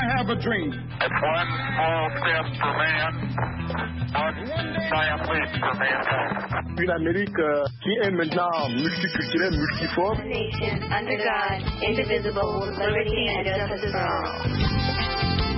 have a dream. It's one small step for man, one giant leap for mankind. Une Amérique qui est maintenant multiculturelle, multiforme. Nation under God, indivisible, with liberty and justice for all.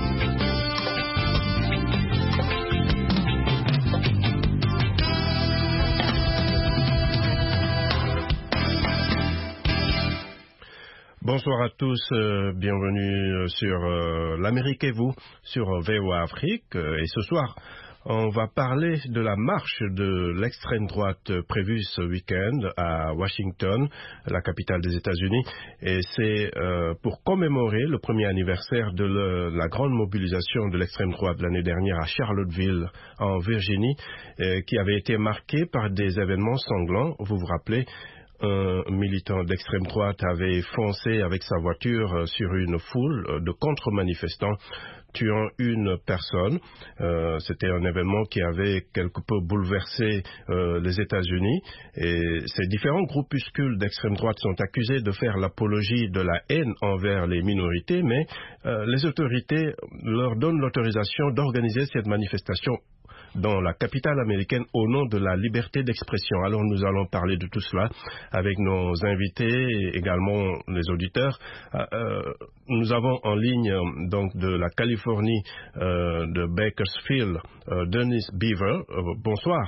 Bonsoir à tous, bienvenue sur l'Amérique et vous, sur VOA Afrique. Et ce soir, on va parler de la marche de l'extrême droite prévue ce week-end à Washington, la capitale des États-Unis. Et c'est pour commémorer le premier anniversaire de la grande mobilisation de l'extrême droite l'année dernière à Charlottesville, en Virginie, qui avait été marquée par des événements sanglants. Vous vous rappelez, un militant d'extrême droite avait foncé avec sa voiture sur une foule de contre-manifestants, tuant une personne. C'était un événement qui avait quelque peu bouleversé les États-Unis. Et ces différents groupuscules d'extrême droite sont accusés de faire l'apologie de la haine envers les minorités, mais les autorités leur donnent l'autorisation d'organiser cette manifestation dans la capitale américaine au nom de la liberté d'expression. Alors nous allons parler de tout cela avec nos invités et également les auditeurs. Nous avons en ligne donc de la Californie, de Bakersfield, Dennis Beaver. Bonsoir.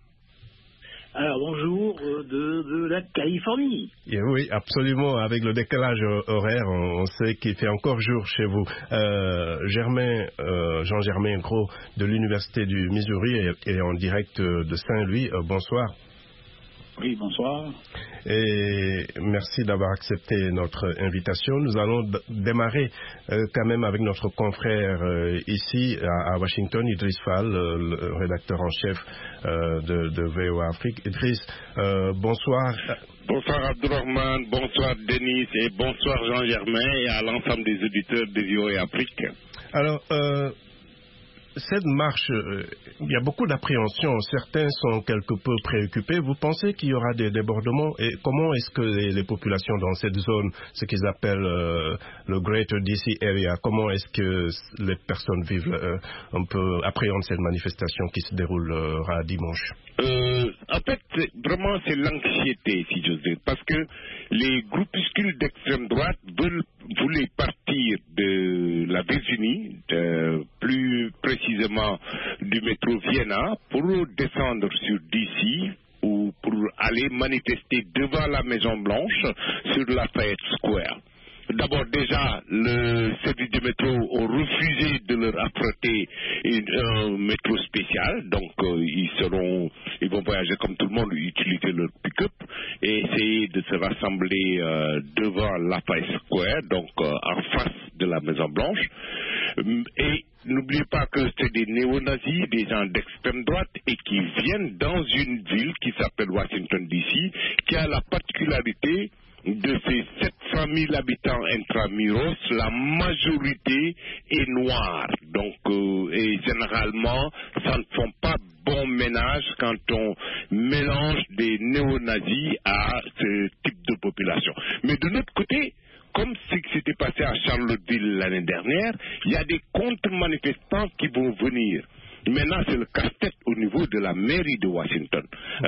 Alors bonjour de la Californie. Et oui, absolument. Avec le décalage horaire, on sait qu'il fait encore jour chez vous. Jean-Germain Gros de l'Université du Missouri est en direct de Saint-Louis. Bonsoir. Oui, bonsoir. Et merci d'avoir accepté notre invitation. Nous allons démarrer quand même avec notre confrère ici à Washington, Idriss Fall, le rédacteur en chef de VOA Afrique. Idriss, bonsoir. Bonsoir Abdourahmane, bonsoir Denis et bonsoir Jean-Germain et à l'ensemble des auditeurs de VOA Afrique. Alors, cette marche, il y a beaucoup d'appréhension. Certains sont quelque peu préoccupés. Vous pensez qu'il y aura des débordements? Et comment est-ce que les populations dans cette zone, ce qu'ils appellent le Greater DC Area, comment est-ce que les personnes vivent, on peut appréhender cette manifestation qui se déroulera dimanche? En fait, vraiment, c'est l'anxiété, si j'ose dire, parce que les groupuscules d'extrême droite voulaient partir de la Virginie, plus précisément du métro Vienna, pour descendre sur DC ou pour aller manifester devant la Maison Blanche sur Lafayette Square. D'abord, déjà, le service de métro a refusé de leur affréter un métro spécial. Donc, ils vont voyager comme tout le monde, utiliser leur pick-up et essayer de se rassembler devant Lafayette Square, donc en face de la Maison Blanche. Et n'oubliez pas que c'est des néo-nazis, des gens d'extrême droite et qui viennent dans une ville qui s'appelle Washington DC, qui a la particularité de ces 700 000 habitants intramuros, la majorité est noire. Donc, et généralement, ça ne font pas bon ménage quand on mélange des néo-nazis à ce type de population. Mais de notre côté, comme ce qui s'était passé à Charlottesville l'année dernière, il y a des contre-manifestants qui vont venir. Maintenant, c'est le casse-tête au niveau de la mairie de Washington.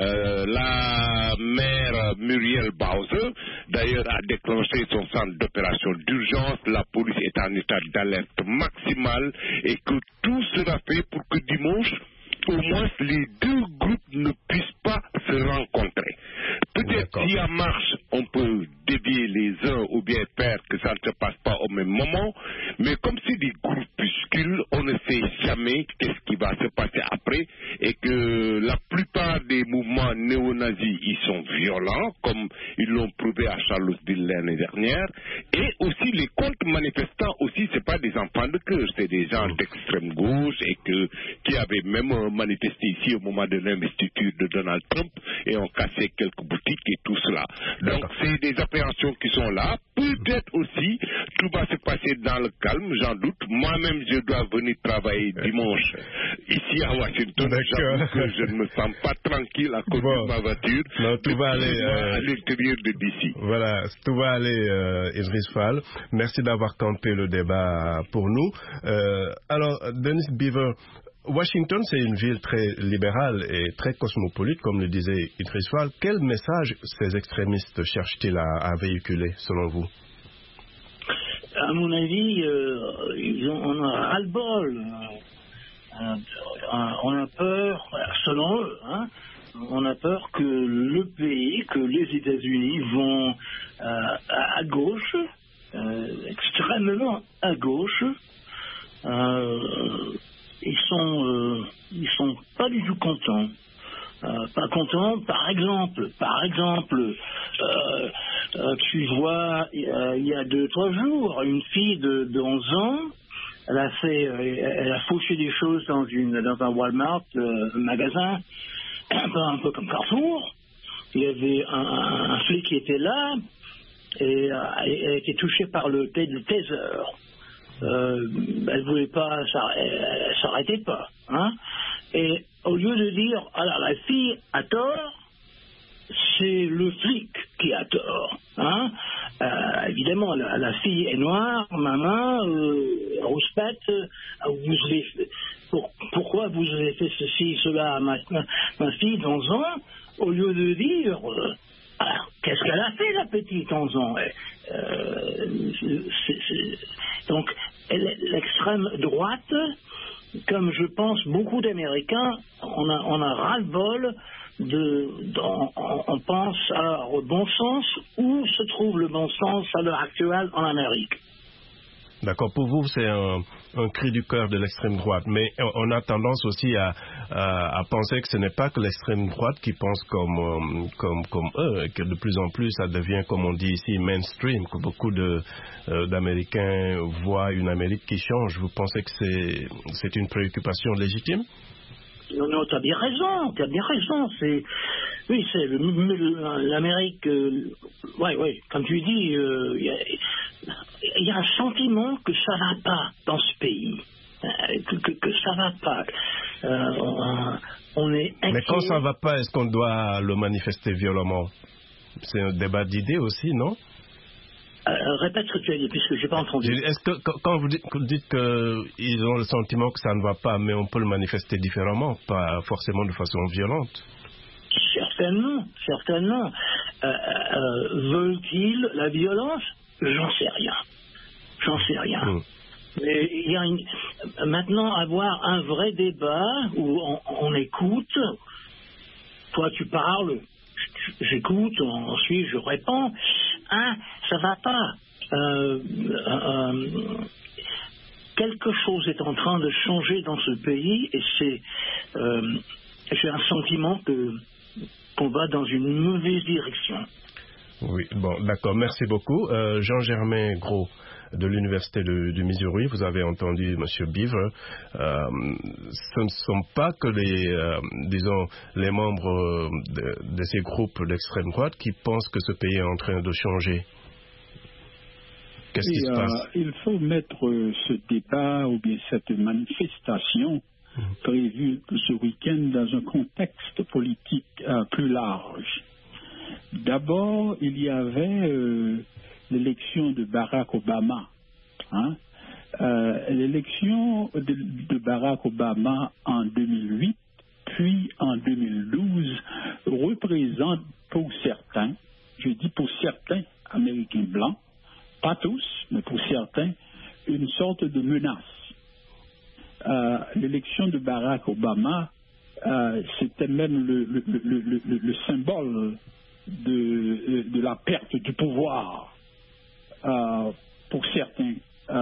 La maire Muriel Bowser, d'ailleurs, a déclenché son centre d'opération d'urgence. La police est en état d'alerte maximale et que tout sera fait pour que dimanche, au moins, les deux groupes ne puissent pas se rencontrer. Peut-être si en marche, on peut dévier les uns ou bien faire que ça ne se passe pas au même moment, mais comme c'est des groupuscules, on ne sait jamais qu'est-ce qui va se passer après et que la plupart des mouvements néo-nazis, ils sont violents, comme ils l'ont prouvé à Charlottesville l'année dernière, et aussi les contre-manifestants aussi, c'est pas des enfants de cœur, c'est des gens d'extrême gauche et qui avaient même manifesté ici au moment de l'investiture de Donald Trump et ont cassé quelques boutiques et tout cela. Donc c'est des appréhensions qui sont là. Peut-être aussi tout va se passer dans le calme, j'en doute. Moi-même, je dois venir travailler dimanche ici à Washington. j'avoue que je ne me sens pas tranquille à conduire ma voiture. Non, tout va aller à l'intérieur de DC. Voilà, tout va aller, Idriss Fall. Merci d'avoir campé le débat pour nous. Alors, Dennis Beaver, Washington, c'est une ville très libérale et très cosmopolite, comme le disait Idriss Fall. Quel message ces extrémistes cherchent-ils à véhiculer, selon vous? À mon avis, on a ras-le-bol. On a peur, selon eux, hein, on a peur que le pays, que les États-Unis vont à gauche, extrêmement à gauche. Ils sont pas du tout contents. Pas contents, par exemple, tu vois, il y a 2-3 jours, une fille de 11 ans, elle a fauché des choses dans un Walmart, magasin, un peu comme Carrefour. Il y avait un flic qui était là, et elle a été touchée par le taser. Elle voulait pas, elle s'arrêtait pas, hein. Et au lieu de dire, alors la fille a tort, c'est le flic qui a tort, hein. Évidemment, la fille est noire, maman, rouspète, pourquoi vous avez fait ceci, cela à ma fille d'11 ans, au lieu de dire, alors, qu'est-ce qu'elle a fait, la petite 11 ans? Donc, l'extrême droite, comme je pense beaucoup d'Américains, on a ras-le-bol on pense alors au bon sens. Où se trouve le bon sens à l'heure actuelle en Amérique? D'accord, pour vous c'est un cri du cœur de l'extrême droite, mais on a tendance aussi à penser que ce n'est pas que l'extrême droite qui pense comme eux, et que de plus en plus ça devient, comme on dit ici, mainstream, que beaucoup d'Américains voient une Amérique qui change. Vous pensez que c'est une préoccupation légitime? Non, tu as bien raison. Oui, c'est l'Amérique. Oui, comme tu dis, il y a un sentiment que ça va pas dans ce pays, que ça va pas. On est inquiet. Mais quand ça va pas, est-ce qu'on doit le manifester violemment? C'est un débat d'idées aussi, non? Répète ce que tu as dit, puisque j'ai pas entendu. Est-ce que quand vous dites qu'ils ont le sentiment que ça ne va pas, mais on peut le manifester différemment, pas forcément de façon violente? Certainement. Veulent-ils la violence? J'en sais rien. Mais il y a maintenant avoir un vrai débat où on écoute. Toi, tu parles. J'écoute, ensuite je réponds. Ça va pas. Quelque chose est en train de changer dans ce pays et j'ai un sentiment qu'on va dans une mauvaise direction. Oui, bon, d'accord, merci beaucoup. Jean-Germain Gros de l'Université du Missouri, vous avez entendu M. Beaver. Ce ne sont pas que les membres de ces groupes d'extrême droite qui pensent que ce pays est en train de changer. Qu'est-ce qui se passe? Il faut mettre ce débat ou bien cette manifestation prévue ce week-end dans un contexte politique plus large. D'abord, il y avait l'élection de Barack Obama. L'élection de Barack Obama en 2008, puis en 2012, représente pour certains, je dis pour certains Américains blancs, pas tous, mais pour certains, une sorte de menace. L'élection de Barack Obama, c'était même le symbole de la perte du pouvoir pour certains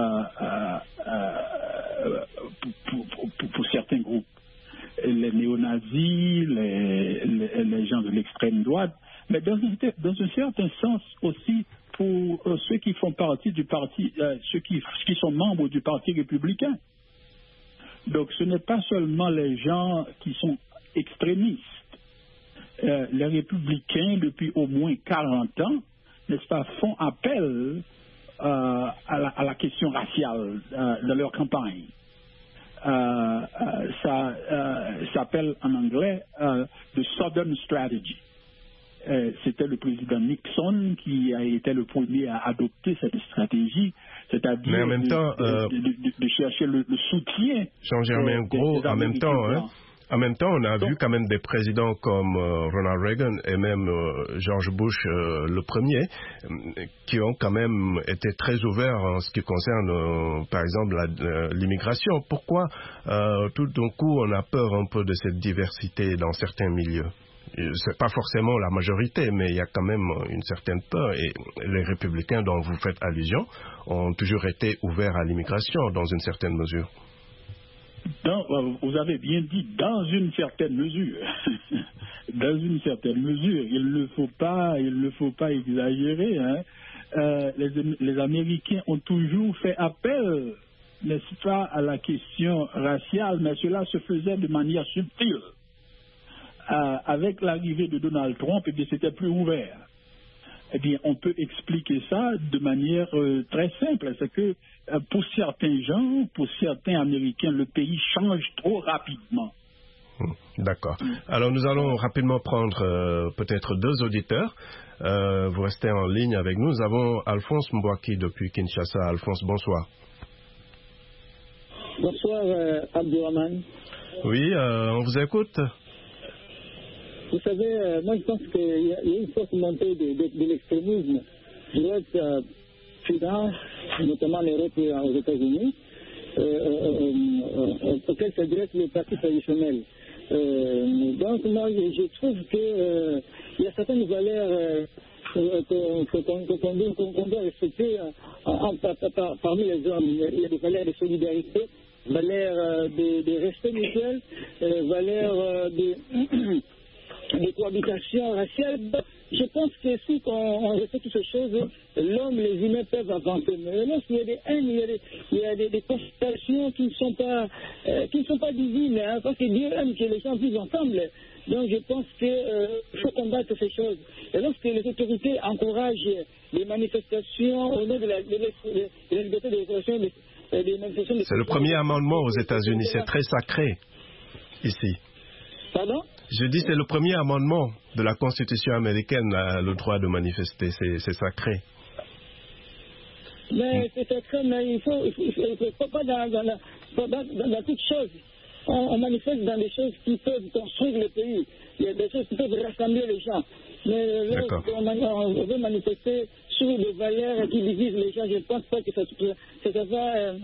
pour certains groupes, les néo-nazis, les gens de l'extrême droite, mais dans un certain sens aussi pour ceux qui font partie du parti, ceux qui sont membres du Parti républicain. Donc ce n'est pas seulement les gens qui sont extrémistes. Les républicains, depuis au moins 40 ans, n'est-ce pas, font appel à la question raciale dans leur campagne. ça s'appelle en anglais The Southern Strategy. C'était le président Nixon qui a été le premier à adopter cette stratégie, c'est-à-dire en même temps, de chercher le soutien. Jean-Germain Gros, en même temps, on a vu quand même des présidents comme Ronald Reagan et même George Bush le premier, qui ont quand même été très ouverts en ce qui concerne, par exemple, l'immigration. Pourquoi tout d'un coup on a peur un peu de cette diversité dans certains milieux? C'est pas forcément la majorité, mais il y a quand même une certaine peur. Et les républicains dont vous faites allusion ont toujours été ouverts à l'immigration dans une certaine mesure. Vous avez bien dit, dans une certaine mesure. Dans une certaine mesure. Il ne faut pas exagérer. Hein. Les Américains ont toujours fait appel, n'est-ce pas, à la question raciale, mais cela se faisait de manière subtile. Avec l'arrivée de Donald Trump, c'était plus ouvert. Eh bien, on peut expliquer ça de manière très simple. C'est que pour certains gens, pour certains Américains, le pays change trop rapidement. D'accord. Alors, nous allons rapidement prendre peut-être 2 auditeurs. Vous restez en ligne avec nous. Nous avons Alphonse Mbouaki depuis Kinshasa. Alphonse, bonsoir. Bonsoir, Abdourahmane. Oui, on vous écoute. Vous savez, moi je pense qu'il y a une forte montée de l'extrémisme de l'Ouest soudan, notamment en Europe et aux États-Unis, auquel s'adressent les partis traditionnels. Donc moi je trouve qu'il y a certaines valeurs qu'on doit respecter parmi les hommes. Il y a des valeurs de solidarité, valeurs de respect mutuel, valeurs de cohabitation raciale. Je pense que si on respecte toutes ces choses, l'homme, les humains peuvent avancer. Mais lorsqu'il y a des haines, il y a des consultations qui ne sont pas divines, hein, parce que Dieu aime que les gens vivent ensemble. Donc je pense qu'il faut combattre ces choses. Et lorsque les autorités encouragent les manifestations au nom de la liberté d'expression, des manifestations... C'est le premier amendement aux États-Unis, c'est très sacré ici. Pardon? Je dis c'est le premier amendement de la Constitution américaine, le droit de manifester, c'est sacré. Mais c'est sacré, mais il faut pas dans toutes choses. On manifeste dans des choses qui peuvent construire le pays. Il y a des choses qui peuvent rassembler les gens. Mais on veut manifester sur des valeurs qui divisent les gens. Je ne pense pas que ça va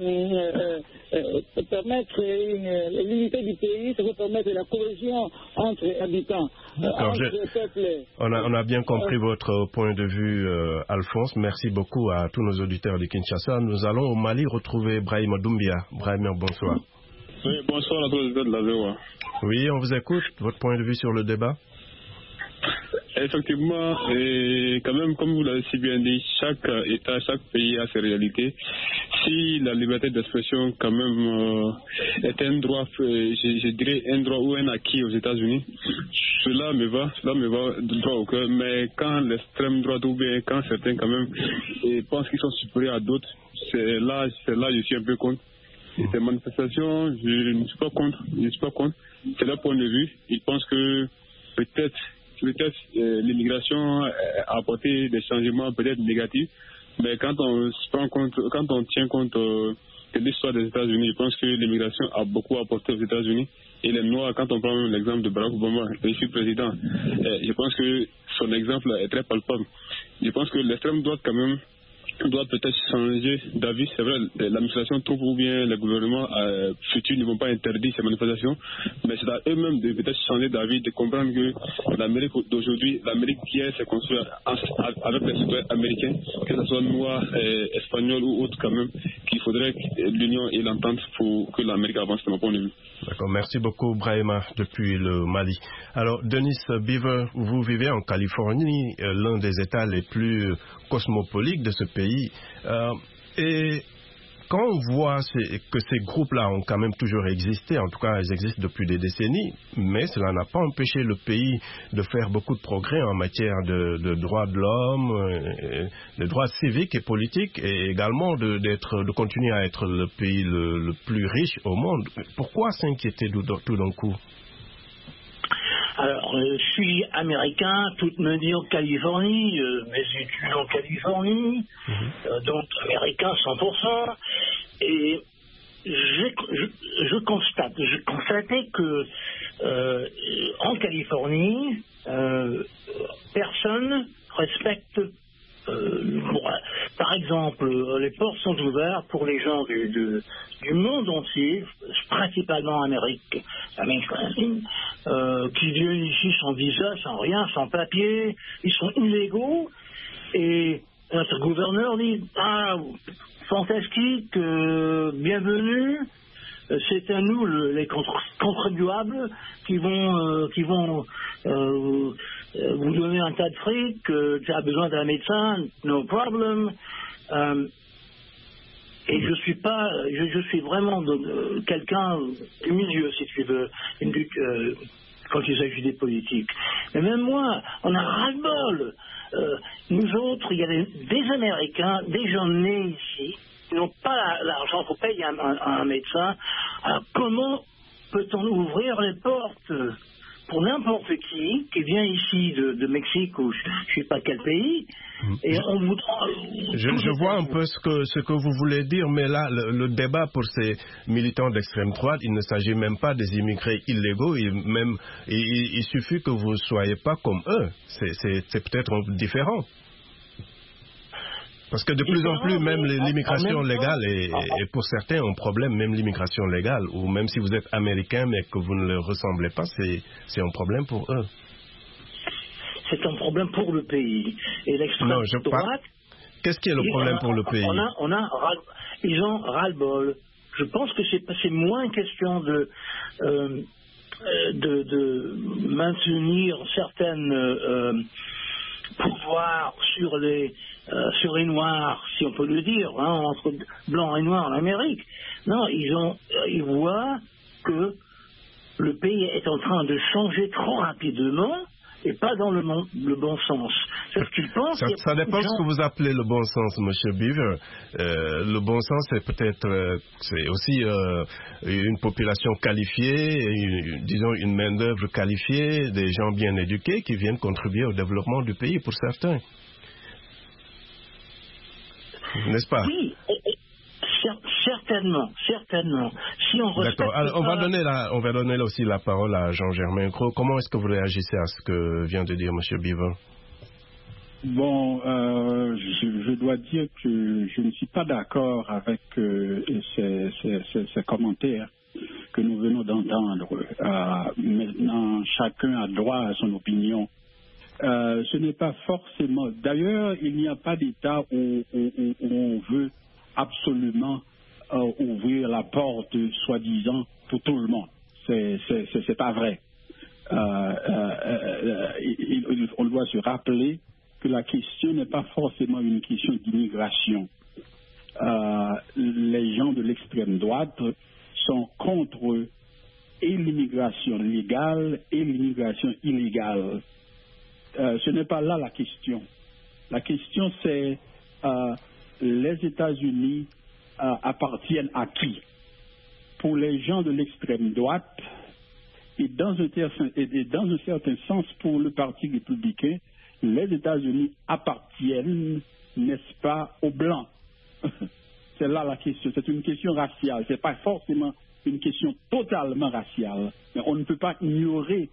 permettre l'unité du pays, ça va permettre la cohésion entre habitants, entre peuples. On a bien compris votre point de vue, Alphonse. Merci beaucoup à tous nos auditeurs de Kinshasa. Nous allons au Mali retrouver Brahima Doumbia. Brahima, bonsoir. Oui, bonsoir à tous les auditeurs de la VOA. Oui, on vous écoute. Votre point de vue sur le débat? Effectivement, et quand même, comme vous l'avez si bien dit, chaque État, chaque pays a ses réalités. Si la liberté d'expression, quand même, est un droit, je dirais un droit ou un acquis aux États-Unis, cela me va droit au cœur. Mais quand l'extrême droite ou bien quand certains, quand même, pensent qu'ils sont supérieurs à d'autres, c'est là je suis un peu contre. Et ces manifestations, je ne suis pas contre. C'est leur point de vue. Ils pensent que peut-être l'immigration a apporté des changements peut-être négatifs, mais quand on tient compte de l'histoire des États-Unis, je pense que l'immigration a beaucoup apporté aux États-Unis. Et les Noirs, quand on prend l'exemple de Barack Obama, le président, je pense que son exemple est très palpable. Je pense que l'extrême droite quand même doit peut-être changer d'avis. C'est vrai, l'administration Trump ou bien le gouvernement futur ne vont pas interdire ces manifestations, mais c'est à eux-mêmes de peut-être changer d'avis, de comprendre que l'Amérique d'aujourd'hui, l'Amérique d'hier s'est construite avec les citoyens américains, que ce soit noirs, espagnols ou autres quand même, qu'il faudrait l'union et l'entente pour que l'Amérique avance de mon point de vue. D'accord, merci beaucoup Brahima depuis le Mali. Alors Denis Beaver, vous vivez en Californie, l'un des États les plus cosmopolites de ce pays. Et quand on voit que ces groupes-là ont quand même toujours existé, en tout cas ils existent depuis des décennies, mais cela n'a pas empêché le pays de faire beaucoup de progrès en matière de droits de l'homme, de droits civiques et politiques, et également de continuer à être le pays le plus riche au monde. Pourquoi s'inquiéter tout d'un coup? Alors, je suis américain, toute ma vie en Californie, mes études en Californie, donc américain 100%, et je constatais que en Californie, personne respecte. Par exemple, les portes sont ouvertes pour les gens du monde entier, principalement Amérique latine, qui viennent ici sans visa, sans rien, sans papier, ils sont illégaux, et notre gouverneur dit « Ah, fantastique, bienvenue ». C'est à nous, les contribuables, qui vont vous donner un tas de fric, tu as besoin d'un médecin, no problem. Et je suis vraiment quelqu'un du milieu, si tu veux, quand il s'agit des politiques. Mais même moi, on a ras-le-bol. Nous autres, il y a des Américains, des gens nés ici, qui n'ont pas l'argent pour payer un médecin. Alors comment peut-on ouvrir les portes pour n'importe qui vient ici de Mexique ou je ne sais pas quel pays, et on voudra... Je vois un peu ce que vous voulez dire, mais là, le débat pour ces militants d'extrême droite, il ne s'agit même pas des immigrés illégaux, il suffit que vous ne soyez pas comme eux. C'est peut-être différent. Parce que de plus en plus, même l'immigration légale, et pour certains, un problème, même l'immigration légale, ou même si vous êtes américain mais que vous ne leur ressemblez pas, c'est un problème pour eux. C'est un problème pour le pays. Et l'extrême droite... Qu'est-ce qui est le problème pour le pays? Ils ont ras-le-bol. Je pense que c'est moins question de maintenir certaines pouvoirs sur les noirs, si on peut le dire, entre blancs et noirs en Amérique. Non, ils voient que le pays est en train de changer trop rapidement et pas dans le bon sens. C'est ce qu'ils pensent. Ça dépend de ce que vous appelez le bon sens, M. Beaver. Le bon sens, c'est peut-être c'est aussi une population qualifiée, disons une main-d'œuvre qualifiée, des gens bien éduqués qui viennent contribuer au développement du pays pour certains. N'est-ce pas? Oui, certainement. Si on respecte... D'accord. Alors, on va donner aussi la parole à Jean-Germain Gros. Comment est-ce que vous réagissez à ce que vient de dire M. Beaver? Bon, je dois dire que je ne suis pas d'accord avec ces commentaires que nous venons d'entendre. Maintenant, chacun a droit à son opinion. Ce n'est pas forcément... D'ailleurs, il n'y a pas d'État où on veut absolument ouvrir la porte, soi-disant, pour tout le monde. C'est pas vrai. On doit se rappeler que la question n'est pas forcément une question d'immigration. Les gens de l'extrême droite sont contre et l'immigration légale et l'immigration illégale. Ce n'est pas là la question. La question, c'est les États-Unis appartiennent à qui? Pour les gens de l'extrême droite et dans un certain sens pour le Parti républicain, les États-Unis appartiennent, n'est-ce pas, aux Blancs. C'est là la question. C'est une question raciale. Ce n'est pas forcément une question totalement raciale. Mais on ne peut pas ignorer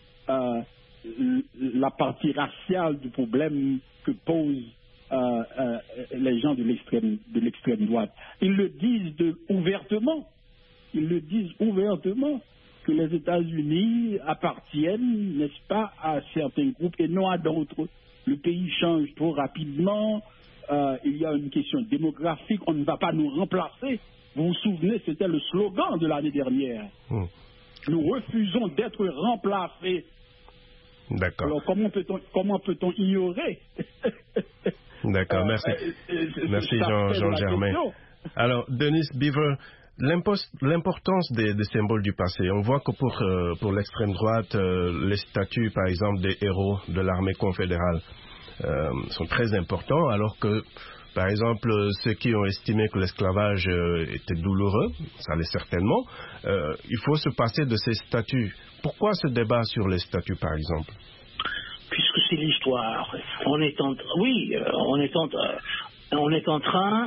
la partie raciale du problème que posent les gens de l'extrême droite. Ils le disent ouvertement. Ils le disent ouvertement que les États-Unis appartiennent, n'est-ce pas, à certains groupes et non à d'autres. Le pays change trop rapidement. Il y a une question démographique. On ne va pas nous remplacer. Vous vous souvenez, c'était le slogan de l'année dernière. Nous refusons d'être remplacés. D'accord. Alors comment peut-on ignorer? D'accord, merci. Merci Jean-Germain. Alors, Denis Beaver, l'importance des symboles du passé. On voit que pour l'extrême droite, les statues, par exemple, des héros de l'armée confédérale sont très importants, alors que, par exemple, ceux qui ont estimé que l'esclavage était douloureux, ça l'est certainement, il faut se passer de ces statues. Pourquoi ce débat sur les statues, par exemple? Puisque c'est l'histoire. On est en train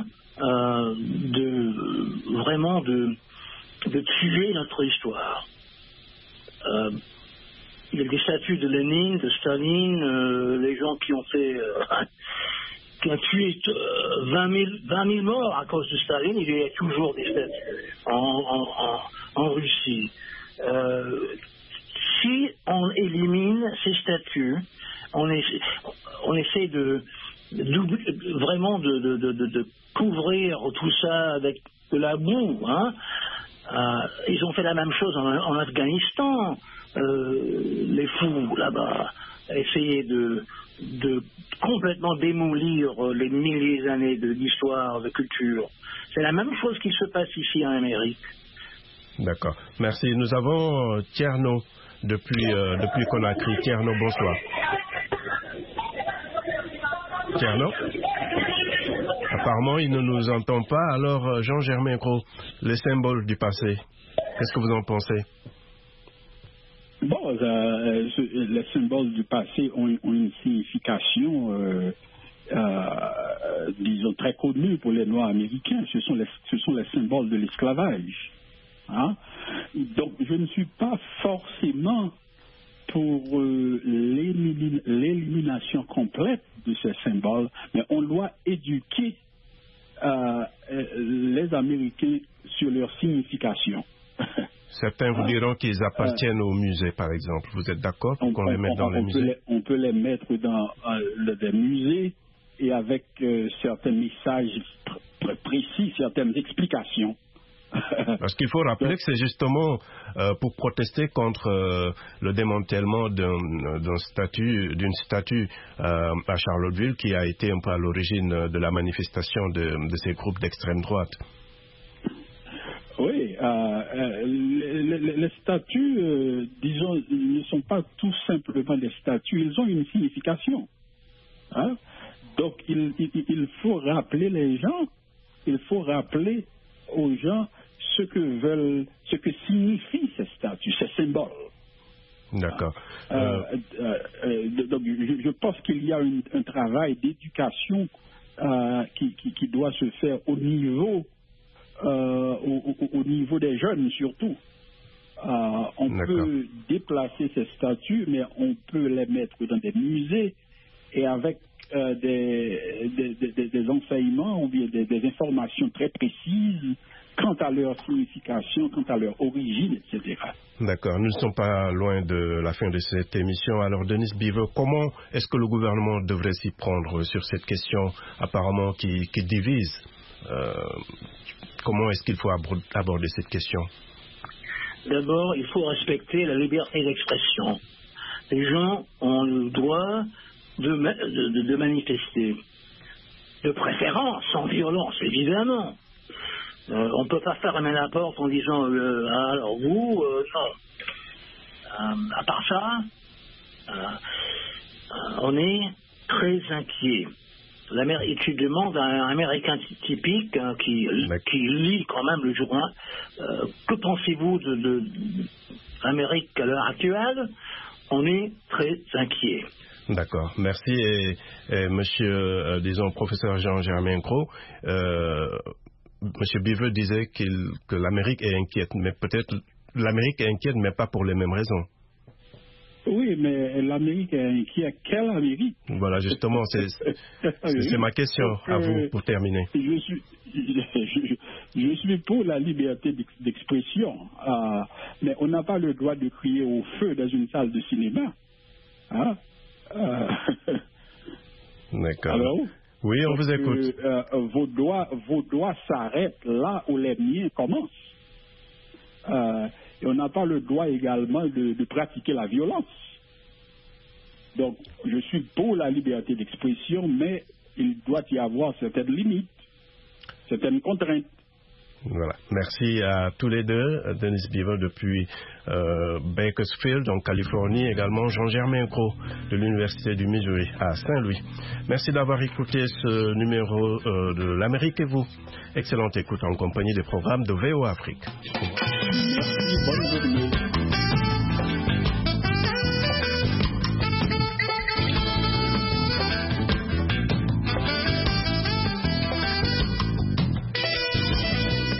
de tuer notre histoire. Il y a des statues de Lénine, de Staline, les gens qui ont tué 20 000 morts à cause de Staline. Il y a toujours des statues en Russie. Si on élimine ces statues, on essaie de couvrir tout ça avec de la boue. Hein. Ils ont fait la même chose en Afghanistan. Les fous là-bas essayaient de complètement démolir les milliers d'années d'histoire, de culture. C'est la même chose qui se passe ici en Amérique. D'accord. Merci. Nous avons Tierno depuis Conakry. Tierno, bonsoir. Tierno? Apparemment, il ne nous entend pas. Alors, Jean-Germain Gros, les symboles du passé, qu'est-ce que vous en pensez? Bon, les symboles du passé ont une signification, disons, très connue pour les Noirs américains. Ce sont les symboles de l'esclavage. Hein? Donc, je ne suis pas forcément pour l'élimination complète de ces symboles, mais on doit éduquer les Américains sur leur signification. Certains vous diront qu'ils appartiennent au musée, par exemple. Vous êtes d'accord pour qu'on les mette dans les musées? On peut les mettre dans des musées et avec certains messages précis, certaines explications. Parce qu'il faut rappeler que c'est justement pour protester contre le démantèlement d'une statue à Charlottesville qui a été un peu à l'origine de la manifestation de ces groupes d'extrême droite. Oui, les statues, disons, ne sont pas tout simplement des statues, ils ont une signification. Hein? Donc il faut rappeler les gens, il faut rappeler aux gens ce que signifient ces statues, ces symboles. D'accord. Donc, je pense qu'il y a un travail d'éducation qui doit se faire au niveau des jeunes surtout. On peut déplacer ces statues, mais on peut les mettre dans des musées et avec des enseignements ou bien des informations très précises quant à leur signification, quant à leur origine, etc. D'accord. Nous ne sommes pas loin de la fin de cette émission. Alors, Denis Beaver, comment est-ce que le gouvernement devrait s'y prendre sur cette question apparemment qui divise? Comment est-ce qu'il faut aborder cette question? D'abord, il faut respecter la liberté d'expression. Les gens ont le droit de manifester. De préférence, sans violence, évidemment. On ne peut pas fermer la porte en disant alors vous, non. À part ça, on est très inquiet. Tu demandes à un Américain typique qui lit quand même le journal, que pensez-vous de l'Amérique à l'heure actuelle? On est très inquiet. D'accord, merci. Et monsieur, disons, professeur Jean-Germain Gros, monsieur Beaver disait que l'Amérique est inquiète, mais peut-être l'Amérique est inquiète, mais pas pour les mêmes raisons. Oui, mais l'Amérique est inquiète. Quelle Amérique? Voilà, justement, c'est ma question à vous pour terminer. Je suis pour la liberté d'expression, mais on n'a pas le droit de crier au feu dans une salle de cinéma. Hein? D'accord. Alors, oui, on vous écoute. Vos droits s'arrêtent là où les miens commencent. Et on n'a pas le droit également de pratiquer la violence. Donc, je suis pour la liberté d'expression, mais il doit y avoir certaines limites. certaines contraintes. Voilà. Merci à tous les deux, Denis Beaver depuis Bakersfield, en Californie, également Jean-Germain Gros de l'Université du Missouri à Saint-Louis. Merci d'avoir écouté ce numéro de l'Amérique et vous. Excellente écoute en compagnie des programmes de VOA Afrique. Merci, bonne journée.